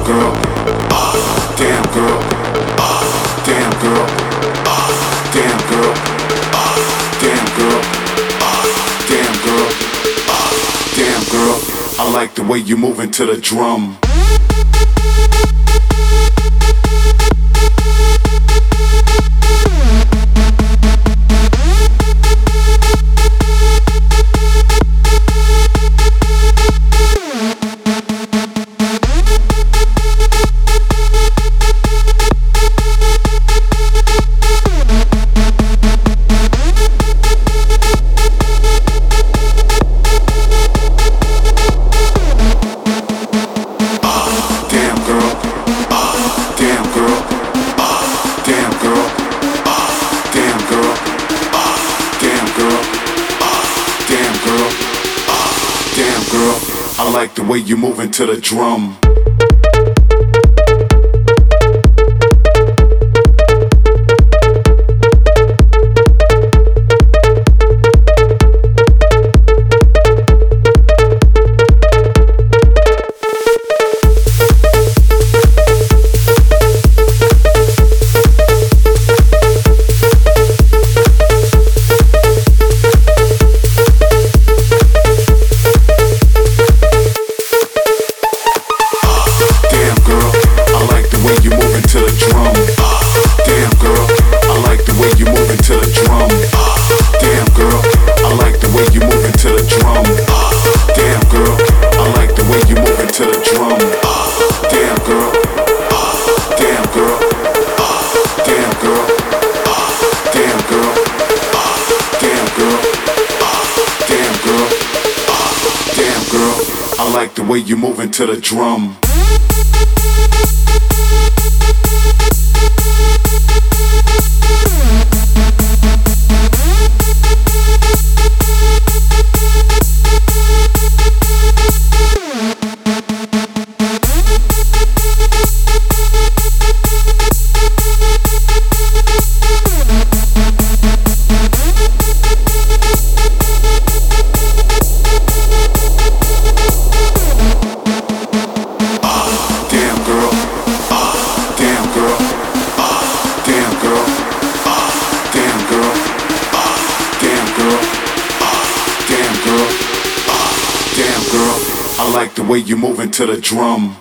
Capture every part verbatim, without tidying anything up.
girl, damn girl, damn girl, damn girl, damn girl, damn girl, damn girl. I like the way you moving to the drum. I like the way you moving to the drum. I like the way you moving to the drum. I like the way you moving to the drum.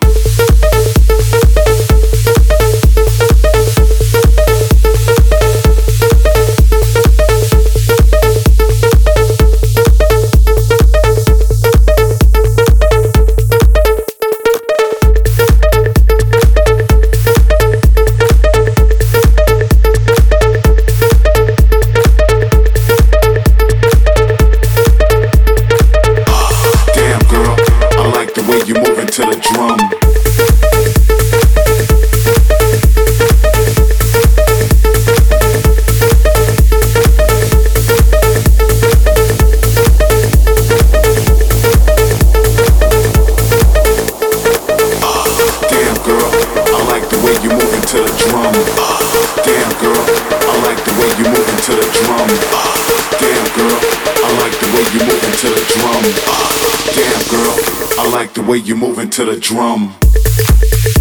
You moving to the drum. Damn girl, I like the way you moving to the drum. Damn girl, I like the way you moving to the drum. Damn girl, I like the way you moving to the drum. Damn girl, I like the way you moving to the drum.